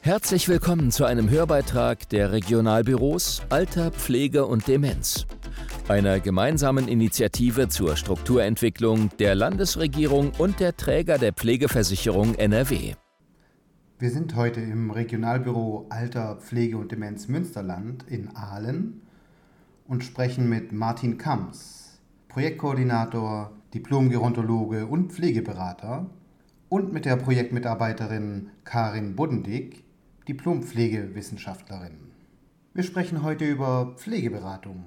Herzlich willkommen zu einem Hörbeitrag der Regionalbüros Alter, Pflege und Demenz, einer gemeinsamen Initiative zur Strukturentwicklung der Landesregierung und der Träger der Pflegeversicherung NRW. Wir sind heute im Regionalbüro Alter, Pflege und Demenz Münsterland in Aalen und sprechen mit Martin Kamms, Projektkoordinator, Diplom-Gerontologe und Pflegeberater, und mit der Projektmitarbeiterin Karin Buddendick, Diplom-Pflegewissenschaftlerin. Wir sprechen heute über Pflegeberatung.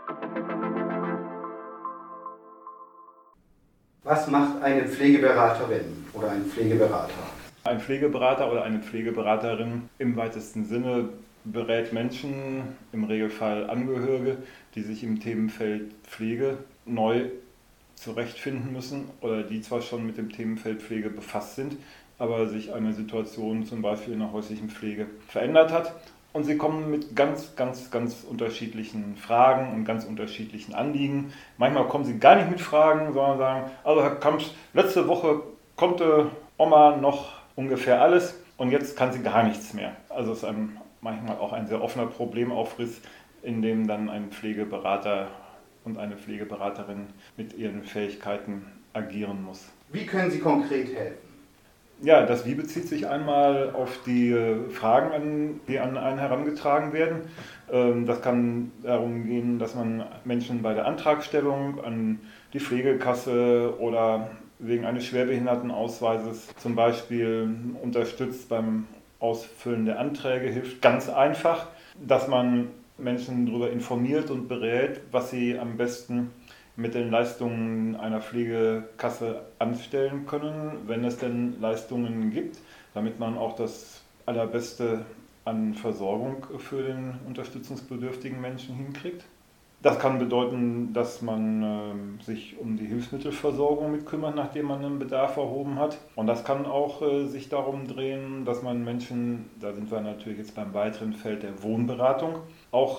Was macht eine Pflegeberaterin oder ein Pflegeberater? Ein Pflegeberater oder eine Pflegeberaterin im weitesten Sinne berät Menschen, im Regelfall Angehörige, die sich im Themenfeld Pflege neu zurechtfinden müssen oder die zwar schon mit dem Themenfeld Pflege befasst sind, aber sich eine Situation zum Beispiel in der häuslichen Pflege verändert hat. Und sie kommen mit ganz unterschiedlichen Fragen und ganz unterschiedlichen Anliegen. Manchmal kommen sie gar nicht mit Fragen, sondern sagen, also Herr Kamps, letzte Woche konnte Oma noch ungefähr alles und jetzt kann sie gar nichts mehr. Also es ist manchmal auch ein sehr offener Problemaufriss, in dem dann ein Pflegeberater und eine Pflegeberaterin mit ihren Fähigkeiten agieren muss. Wie können Sie konkret helfen? Ja, das Wie bezieht sich einmal auf die Fragen, die an einen herangetragen werden. Das kann darum gehen, dass man Menschen bei der Antragstellung an die Pflegekasse oder wegen eines Schwerbehindertenausweises zum Beispiel unterstützt beim Ausfüllen der Anträge, hilft ganz einfach, dass man Menschen darüber informiert und berät, was sie am besten mit den Leistungen einer Pflegekasse anstellen können, wenn es denn Leistungen gibt, damit man auch das Allerbeste an Versorgung für den unterstützungsbedürftigen Menschen hinkriegt. Das kann bedeuten, dass man sich um die Hilfsmittelversorgung mitkümmert, nachdem man einen Bedarf erhoben hat. Und das kann auch sich darum drehen, dass man Menschen, da sind wir natürlich jetzt beim weiteren Feld der Wohnberatung, auch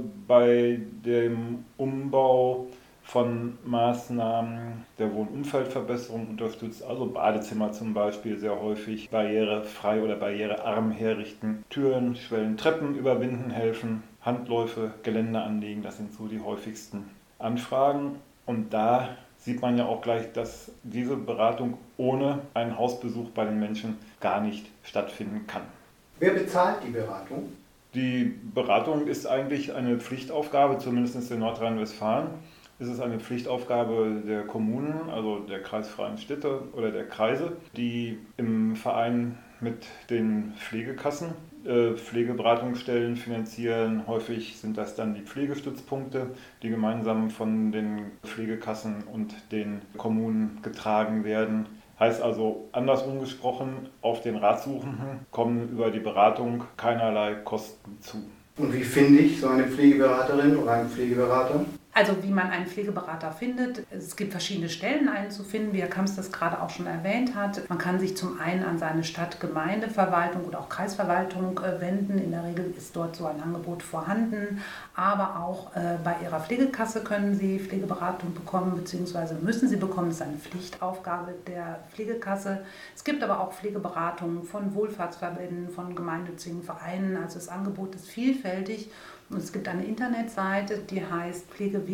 bei dem Umbau von Maßnahmen der Wohnumfeldverbesserung unterstützt, also Badezimmer zum Beispiel sehr häufig barrierefrei oder barrierearm herrichten, Türen, Schwellen, Treppen überwinden helfen, Handläufe, Geländer anlegen, das sind so die häufigsten Anfragen. Und da sieht man ja auch gleich, dass diese Beratung ohne einen Hausbesuch bei den Menschen gar nicht stattfinden kann. Wer bezahlt die Beratung? Die Beratung ist eigentlich eine Pflichtaufgabe, zumindest in Nordrhein-Westfalen. Es ist eine Pflichtaufgabe der Kommunen, also der kreisfreien Städte oder der Kreise, die im Verein mit den Pflegekassen Pflegeberatungsstellen finanzieren. Häufig sind das dann die Pflegestützpunkte, die gemeinsam von den Pflegekassen und den Kommunen getragen werden. Heißt also, andersrum gesprochen, auf den Ratsuchenden kommen über die Beratung keinerlei Kosten zu. Und wie finde ich so eine Pflegeberaterin oder einen Pflegeberater? Also wie man einen Pflegeberater findet. Es gibt verschiedene Stellen, einen zu finden, wie Herr Kamps das gerade auch schon erwähnt hat. Man kann sich zum einen an seine Stadt-Gemeindeverwaltung oder auch Kreisverwaltung wenden. In der Regel ist dort so ein Angebot vorhanden. Aber auch bei Ihrer Pflegekasse können Sie Pflegeberatung bekommen bzw. müssen Sie bekommen. Das ist eine Pflichtaufgabe der Pflegekasse. Es gibt aber auch Pflegeberatungen von Wohlfahrtsverbänden, von gemeinnützigen Vereinen. Also das Angebot ist vielfältig. Und es gibt eine Internetseite, die heißt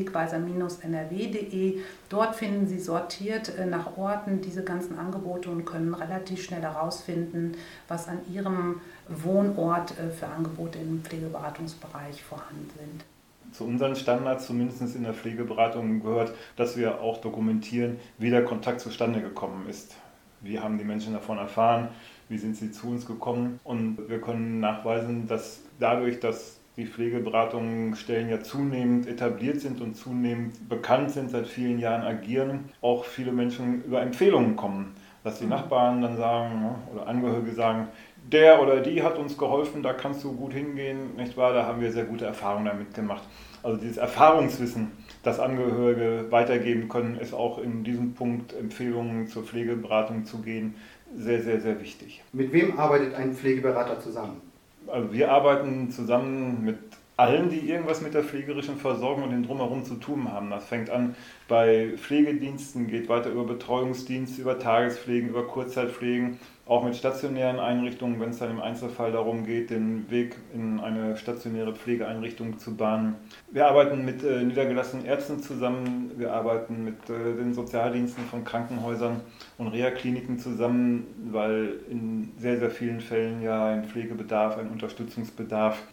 pflegewegweiser-nrw.de. Dort finden Sie sortiert nach Orten diese ganzen Angebote und können relativ schnell herausfinden, was an Ihrem Wohnort für Angebote im Pflegeberatungsbereich vorhanden sind. Zu unseren Standards, zumindest in der Pflegeberatung, gehört, dass wir auch dokumentieren, wie der Kontakt zustande gekommen ist. Wie haben die Menschen davon erfahren, wie sind sie zu uns gekommen, und wir können nachweisen, dass dadurch, dass die Pflegeberatungsstellen ja zunehmend etabliert sind und zunehmend bekannt sind, seit vielen Jahren agieren, auch viele Menschen über Empfehlungen kommen. Dass die Nachbarn dann sagen oder Angehörige sagen, der oder die hat uns geholfen, da kannst du gut hingehen, nicht wahr? Da haben wir sehr gute Erfahrungen damit gemacht. Also dieses Erfahrungswissen, das Angehörige weitergeben können, ist auch in diesem Punkt, Empfehlungen zur Pflegeberatung zu gehen, sehr wichtig. Mit wem arbeitet ein Pflegeberater zusammen? Also wir arbeiten zusammen mit allen, die irgendwas mit der pflegerischen Versorgung und dem Drumherum zu tun haben. Das fängt an bei Pflegediensten, geht weiter über Betreuungsdienste, über Tagespflegen, über Kurzzeitpflegen, auch mit stationären Einrichtungen, wenn es dann im Einzelfall darum geht, den Weg in eine stationäre Pflegeeinrichtung zu bahnen. Wir arbeiten mit niedergelassenen Ärzten zusammen, wir arbeiten mit den Sozialdiensten von Krankenhäusern und Reha-Kliniken zusammen, weil in sehr, sehr vielen Fällen ja ein Pflegebedarf, ein Unterstützungsbedarf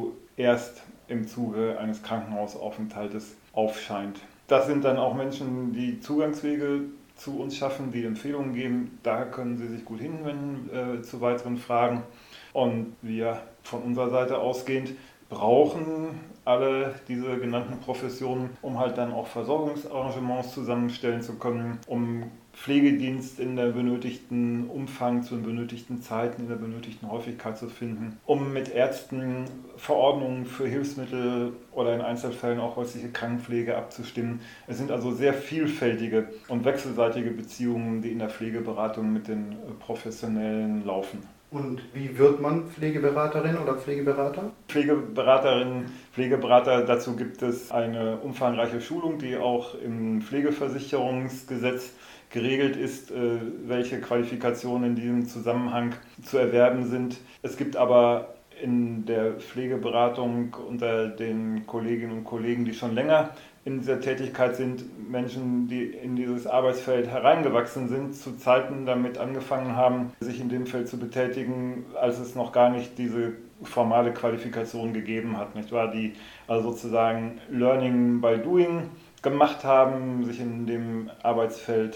zuerst im Zuge eines Krankenhausaufenthaltes aufscheint. Das sind dann auch Menschen, die Zugangswege zu uns schaffen, die Empfehlungen geben. Da können Sie sich gut hinwenden zu weiteren Fragen. Und wir von unserer Seite ausgehend brauchen alle diese genannten Professionen, um halt dann auch Versorgungsarrangements zusammenstellen zu können, um Pflegedienst in der benötigten Umfang, zu den benötigten Zeiten, in der benötigten Häufigkeit zu finden, um mit Ärzten Verordnungen für Hilfsmittel oder in Einzelfällen auch häusliche Krankenpflege abzustimmen. Es sind also sehr vielfältige und wechselseitige Beziehungen, die in der Pflegeberatung mit den Professionellen laufen. Und wie wird man Pflegeberaterin oder Pflegeberater? Pflegeberaterinnen, Pflegeberater, dazu gibt es eine umfangreiche Schulung, die auch im Pflegeversicherungsgesetz geregelt ist, welche Qualifikationen in diesem Zusammenhang zu erwerben sind. Es gibt aber in der Pflegeberatung unter den Kolleginnen und Kollegen, die schon länger in dieser Tätigkeit sind, Menschen, die in dieses Arbeitsfeld hereingewachsen sind, zu Zeiten damit angefangen haben, sich in dem Feld zu betätigen, als es noch gar nicht diese formale Qualifikation gegeben hat, nicht wahr? Die also sozusagen Learning by Doing gemacht haben, sich in dem Arbeitsfeld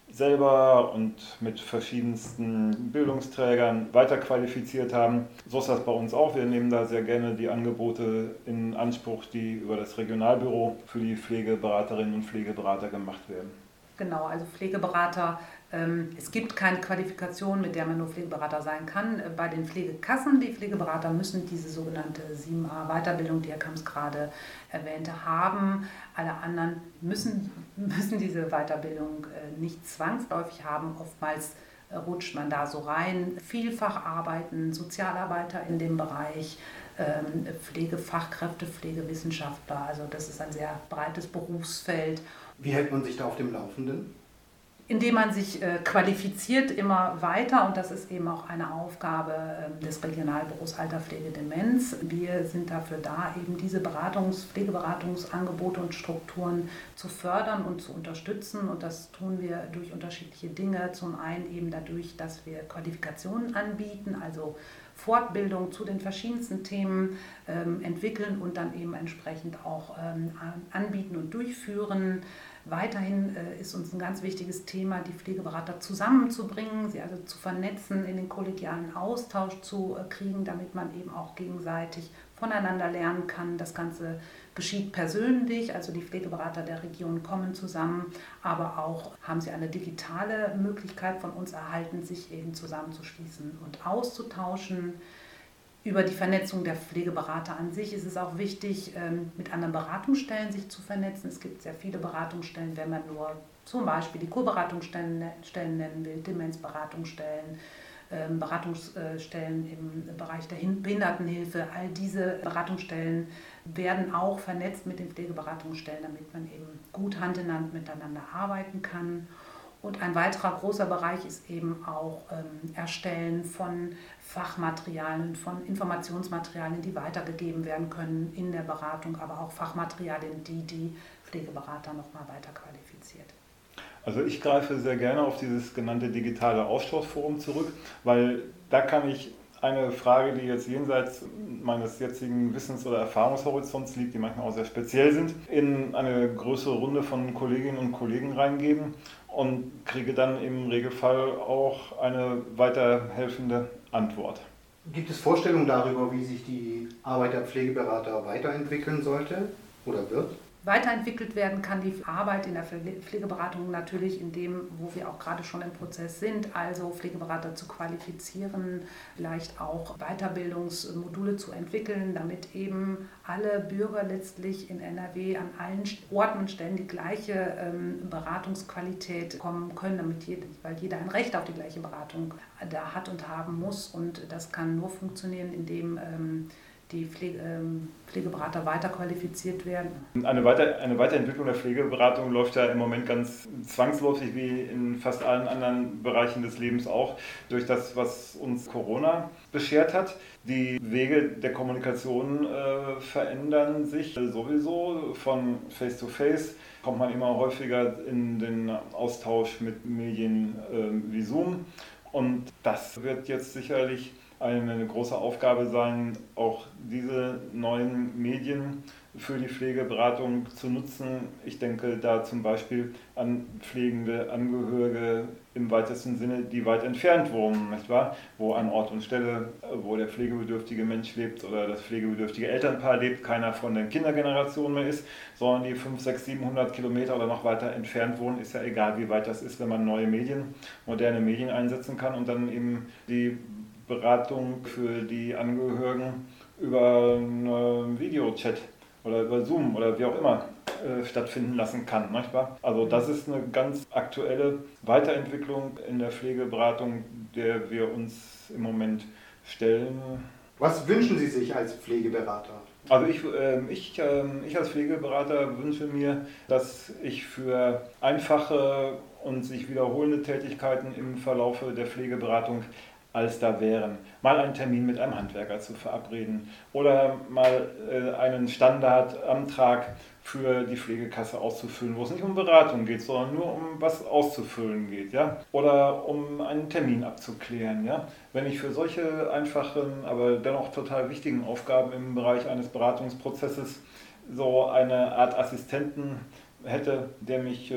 selber und mit verschiedensten Bildungsträgern weiterqualifiziert haben. So ist das bei uns auch. Wir nehmen da sehr gerne die Angebote in Anspruch, die über das Regionalbüro für die Pflegeberaterinnen und Pflegeberater gemacht werden. Genau, also Pflegeberater, es gibt keine Qualifikation, mit der man nur Pflegeberater sein kann. Bei den Pflegekassen, die Pflegeberater müssen diese sogenannte 7a Weiterbildung, die Herr Kamps gerade erwähnte, haben. Alle anderen müssen diese Weiterbildung nicht zwangsläufig haben. Oftmals rutscht man da so rein. Vielfach arbeiten Sozialarbeiter in dem Bereich, Pflegefachkräfte, Pflegewissenschaftler. Also das ist ein sehr breites Berufsfeld. Wie hält man sich da auf dem Laufenden? Indem man sich qualifiziert immer weiter, und das ist eben auch eine Aufgabe des Regionalbüros Alter, Pflege, Demenz. Wir sind dafür da, eben diese Pflegeberatungsangebote und Strukturen zu fördern und zu unterstützen, und das tun wir durch unterschiedliche Dinge. Zum einen eben dadurch, dass wir Qualifikationen anbieten, also Fortbildung zu den verschiedensten Themen entwickeln und dann eben entsprechend auch anbieten und durchführen. Weiterhin ist uns ein ganz wichtiges Thema, die Pflegeberater zusammenzubringen, sie also zu vernetzen, in den kollegialen Austausch zu kriegen, damit man eben auch gegenseitig voneinander lernen kann. Das Ganze geschieht persönlich, also die Pflegeberater der Region kommen zusammen, aber auch haben sie eine digitale Möglichkeit von uns erhalten, sich eben zusammenzuschließen und auszutauschen. Über die Vernetzung der Pflegeberater an sich ist es auch wichtig, mit anderen Beratungsstellen sich zu vernetzen. Es gibt sehr viele Beratungsstellen, wenn man nur zum Beispiel die Co-Beratungsstellen nennen will, Demenzberatungsstellen, Beratungsstellen im Bereich der Behindertenhilfe. All diese Beratungsstellen werden auch vernetzt mit den Pflegeberatungsstellen, damit man eben gut Hand in Hand miteinander arbeiten kann. Und ein weiterer großer Bereich ist eben auch Erstellen von Fachmaterialien, von Informationsmaterialien, die weitergegeben werden können in der Beratung, aber auch Fachmaterialien, die Pflegeberater nochmal weiter qualifiziert. Also ich greife sehr gerne auf dieses genannte digitale Austauschforum zurück, weil da kann ich eine Frage, die jetzt jenseits meines jetzigen Wissens- oder Erfahrungshorizonts liegt, die manchmal auch sehr speziell sind, in eine größere Runde von Kolleginnen und Kollegen reingeben und kriege dann im Regelfall auch eine weiterhelfende Antwort. Gibt es Vorstellungen darüber, wie sich die Arbeit der Pflegeberater weiterentwickeln sollte oder wird? Weiterentwickelt werden kann die Arbeit in der Pflegeberatung natürlich in dem, wo wir auch gerade schon im Prozess sind, also Pflegeberater zu qualifizieren, vielleicht auch Weiterbildungsmodule zu entwickeln, damit eben alle Bürger letztlich in NRW an allen Orten und Stellen die gleiche Beratungsqualität bekommen können, weil jeder ein Recht auf die gleiche Beratung da hat und haben muss. Und das kann nur funktionieren, indem die Pflegeberater weiter qualifiziert werden? Eine Weiterentwicklung der Pflegeberatung läuft ja im Moment ganz zwangsläufig, wie in fast allen anderen Bereichen des Lebens auch, durch das, was uns Corona beschert hat. Die Wege der Kommunikation verändern sich sowieso. Von Face-to-Face kommt man immer häufiger in den Austausch mit Medien wie Zoom. Und das wird jetzt sicherlich eine große Aufgabe sein, auch diese neuen Medien für die Pflegeberatung zu nutzen. Ich denke da zum Beispiel an pflegende Angehörige im weitesten Sinne, die weit entfernt wohnen, nicht wahr? Wo an Ort und Stelle, wo der pflegebedürftige Mensch lebt oder das pflegebedürftige Elternpaar lebt, keiner von den Kindergenerationen mehr ist, sondern die 500, 600, 700 Kilometer oder noch weiter entfernt wohnen. Ist ja egal, wie weit das ist, wenn man neue Medien, moderne Medien einsetzen kann und dann eben die Beratung für die Angehörigen über einen Videochat oder über Zoom oder wie auch immer stattfinden lassen kann. Nicht wahr? Also das ist eine ganz aktuelle Weiterentwicklung in der Pflegeberatung, der wir uns im Moment stellen. Was wünschen Sie sich als Pflegeberater? Also ich als Pflegeberater wünsche mir, dass ich für einfache und sich wiederholende Tätigkeiten im Verlaufe der Pflegeberatung als da wären, mal einen Termin mit einem Handwerker zu verabreden oder mal einen Standardantrag für die Pflegekasse auszufüllen, wo es nicht um Beratung geht, sondern nur um was auszufüllen geht, ja? Oder um einen Termin abzuklären. Ja? Wenn ich für solche einfachen, aber dennoch total wichtigen Aufgaben im Bereich eines Beratungsprozesses so eine Art Assistenten hätte, der mich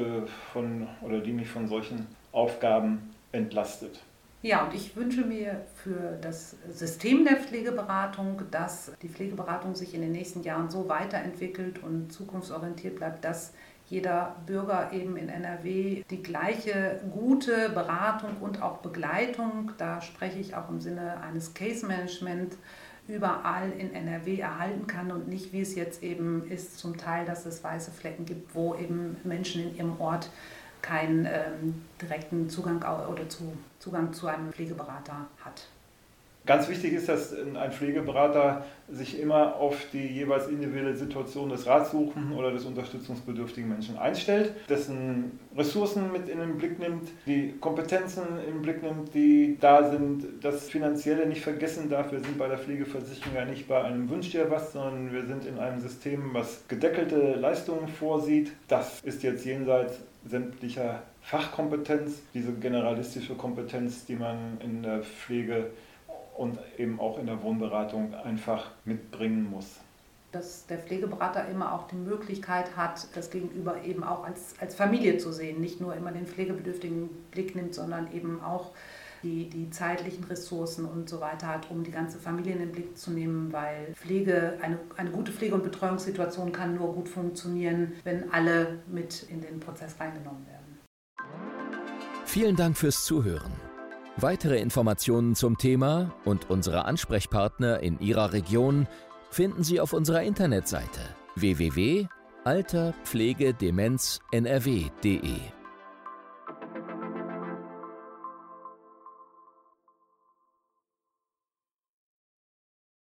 die mich von solchen Aufgaben entlastet. Ja, und ich wünsche mir für das System der Pflegeberatung, dass die Pflegeberatung sich in den nächsten Jahren so weiterentwickelt und zukunftsorientiert bleibt, dass jeder Bürger eben in NRW die gleiche gute Beratung und auch Begleitung, da spreche ich auch im Sinne eines Case Management, überall in NRW erhalten kann und nicht, wie es jetzt eben ist, zum Teil, dass es weiße Flecken gibt, wo eben Menschen in ihrem Ort keinen direkten Zugang zu einem Pflegeberater hat. Ganz wichtig ist, dass ein Pflegeberater sich immer auf die jeweils individuelle Situation des Ratsuchenden oder des unterstützungsbedürftigen Menschen einstellt, dessen Ressourcen mit in den Blick nimmt, die Kompetenzen in den Blick nimmt, die da sind, das Finanzielle nicht vergessen darf. Wir sind bei der Pflegeversicherung ja nicht bei einem Wünsch dir was, sondern wir sind in einem System, was gedeckelte Leistungen vorsieht. Das ist jetzt jenseits sämtlicher Fachkompetenz, diese generalistische Kompetenz, die man in der Pflege und eben auch in der Wohnberatung einfach mitbringen muss. Dass der Pflegeberater immer auch die Möglichkeit hat, das Gegenüber eben auch als Familie zu sehen, nicht nur immer den pflegebedürftigen Blick nimmt, sondern eben auch die zeitlichen Ressourcen und so weiter hat, um die ganze Familie in den Blick zu nehmen, weil eine gute Pflege- und Betreuungssituation kann nur gut funktionieren, wenn alle mit in den Prozess reingenommen werden. Vielen Dank fürs Zuhören. Weitere Informationen zum Thema und unsere Ansprechpartner in Ihrer Region finden Sie auf unserer Internetseite www.alterpflegedemenzNRW.de.